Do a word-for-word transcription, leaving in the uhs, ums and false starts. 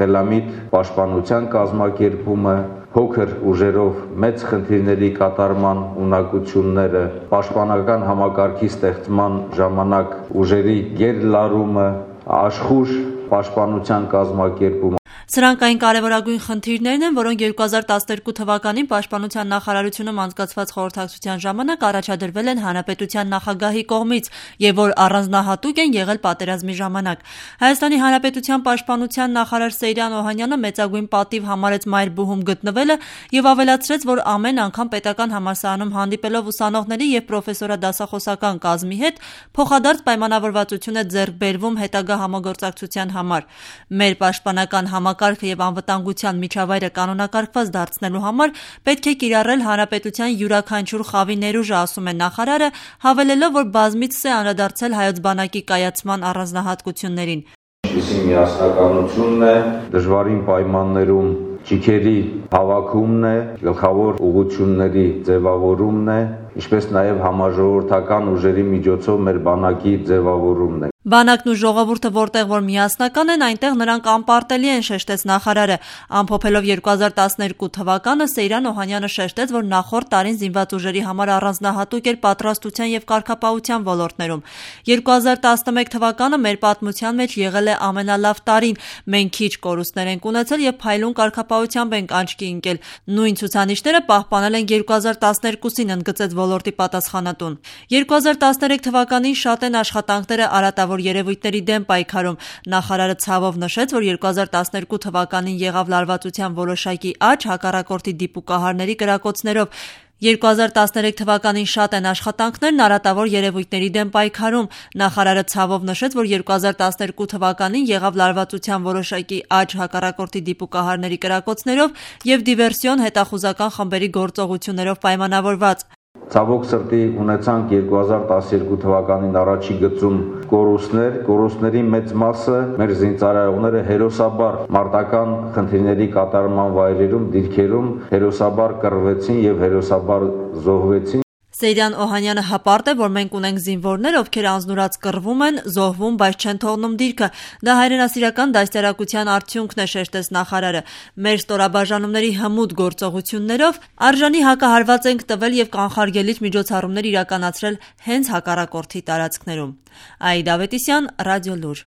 խելամիտ պաշտպանության կազմակերպումը, փոքր ուժերով մեծ խնդիրների կատարման ունակությունները, պաշտպանական համակարգի ստեղծման ժամանակ ուժերի գերլարումը, աշխուժ պաշտպանության կազմակերպումը։ Սրանք այն կարևորագույն խնդիրներն են, որոնք երկու հազար տասներկու թվականին Պաշտպանության նախարարությունում անցկացված խորհրդակցության ժամանակ առաջադրվել են Հանրապետության նախագահի կողմից եւ որ առանձնահատուկ են եղել պատերազմի ժամանակ։ Հայաստանի Հանրապետության Պաշտպանության նախարար Սեյրան Օհանյանը մեծագույն պատիվ համարեց Մայրբուհում գտնվելը եւ ավելացրեց, որ ամեն անգամ պետական համալսարանում հանդիպելով ուսանողների եւ պրոֆեսորադասախոսական կազմի հետ փոխադարձ պայմանավորվածություն է ձեռք բերվում հետագա համագործակցության համար։ Մեր պաշտպանական համակարգը եւ անվտանգության միջավայրը կանոնակարգված դարձնելու համար պետք է կիրառել հանրապետության յուրաքանչյուր խավի ներուժը, ասում է նախարարը, հավելելով, որ բազմիցս է անդրադարձել հայոց բանակի կայացման առանձնահատկություններին։ Ինչպիսի միասնականությունն է, դժվարին պայմաններում ճիգերի հավաքումն է, գլխավոր ուղղությունների ձևավորումն է, ինչպես նաև համաժողովրդական ուժերի միջոցով մեր բանակի ձևավորումն է։ Բանակն ու ժողովուրդը որտեղ որ միասնական են, այնտեղ նրանք անպարտելի են, շեշտեց նախարարը։ Ամփոփելով երկու հազար տասներկու թվականը Սեյրան Օհանյանը շեշտեց, որ նախորդ տարին զինված ուժերի համար առանձնահատուկ էր պատրաստության եւ կարգապահության ոլորտներում։ երկու հազար տասնմեկ թվականը մեր պատմության մեջ եղել է ամենալավ տարին։ Մենք քիչ կորուստներ ենք ունեցել եւ փայլուն կարգապահությամբ ենք աչքի ընկել։ Նույն ցուցանիշները պահպանել ենք երկու հազար տասներկուսին, ընդգծեց ոլորտի պատասխանատուն։ երկու հազար տասներեք թվականին շատ են աշխատանքները արատավոր երևույթների դեմ պայքարում։ Նախարարը ցավով նշեց, որ երկու հազար տասներկու թվականին եղավ լարվածության որոշակի աճ հակառակորդի դիպուկահարների կրակոցներով։ երկու հազար տասներեք թվականին շատ են աշխատանքներն արատավոր երևույթների դեմ պայքարում։ Նախարարը ցավով նշեց, որ երկու հազար տասներկու թվականին եղավ լարվածության որոշակի աճ հակառակորդի դիպուկահարների կրակոցներով եւ դիվերսիոն հետախուզական խմբերի գործողություններով պայմանավորված։ Ցավոք սրտի ունեցանք երկու հազար տասներկու թվականին առաջի գծում կորուստներ, կորուստների մեծ մասը մեր զինծառայողները հերոսաբար մարտական խնդիրների կատարման վայրերում, դիրքերում հերոսաբար կռվեցին եւ հերոսաբար զոհվեցին։ Սեյրան Օհանյանը հպարտ է, որ մենք ունենք զինվորներ, ովքեր անձնուրաց կռվում են, զոհվում, բայց չեն թողնում դիրքը։ Դա հայրենասիրական դաստիարակության արդյունքն է, շեշտեց նախարարը։ Մեր ստորաբաժանումների հմուտ գործողություններով արժանի հակահարված ենք տվել եւ կանխարգելիչ միջոցառումներ իրականացրել հենց հակառակորդի տարածքներում։ Աիդա Ավետիսյան, Ռադիոլուր։